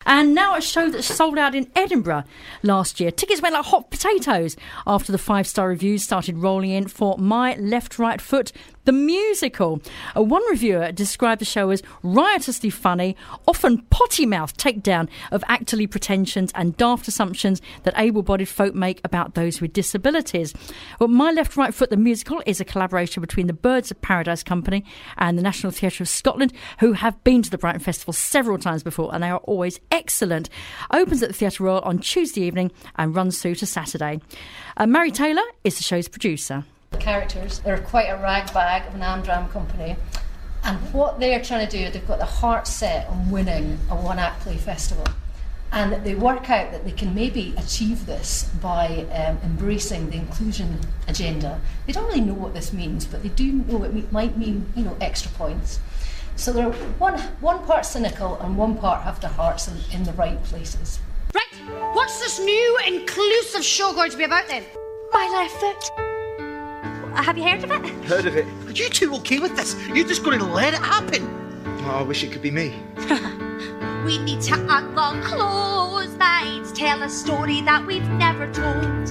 And now a show that sold out in Edinburgh last year. Tickets went like hot potatoes after the 5-star reviews started rolling in for My Left Right Foot, the musical. One reviewer described the show as riotously funny, often potty-mouthed takedown of actorly pretensions and daft assumptions that able-bodied folk make about those with disabilities. Well, My Left Right Foot, the musical, is a collaboration between the Birds of Paradise Company and the National Theatre of Scotland, who have been to the Brighton Festival several times before, and they are always excellent. Opens at the Theatre Royal on Tuesday evening and runs through to Saturday. Mary Taylor is the show's producer. The characters, they're quite a rag bag of an Amdram company, and what they're trying to do, they've got the heart set on winning a one-act play festival, and they work out that they can maybe achieve this by embracing the inclusion agenda. They don't really know what this means, but they do know it might mean, extra points. So they're one part cynical and one part have their hearts in the right places. Right, what's this new inclusive show going to be about then? My Left Foot. Have you heard of it? Heard of it? Are you two okay with this? You're just going to let it happen? Oh, I wish it could be me. We need to unlock closed minds, tell a story that we've never told.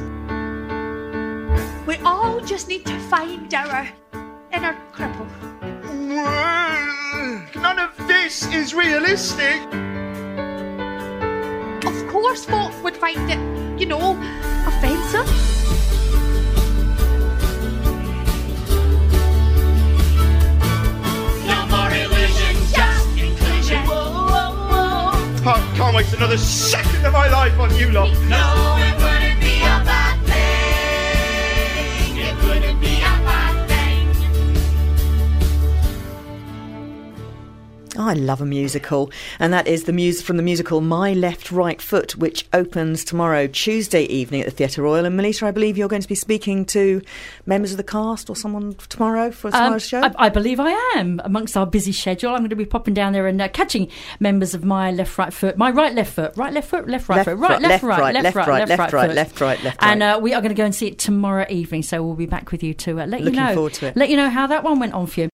We all just need to find our inner cripple. None of this is realistic. Of course folk would find it, offensive. I can't waste another second of my life on you lot. No, it wouldn't be a bad thing. It wouldn't be a bad thing. I love a musical, and that is from the musical My Left Right Foot, which opens tomorrow, Tuesday evening at the Theatre Royal. And Melissa, I believe you're going to be speaking to members of the cast or someone tomorrow for tomorrow's show? I believe I am. Amongst our busy schedule, I'm going to be popping down there and catching members of My Left Right Foot, my right left foot, right left foot, left right foot, right left right, left right, left right, left right. And we are going to go and see it tomorrow evening, so we'll be back with you to let you know. Looking forward to it. Let you know how that one went on for you.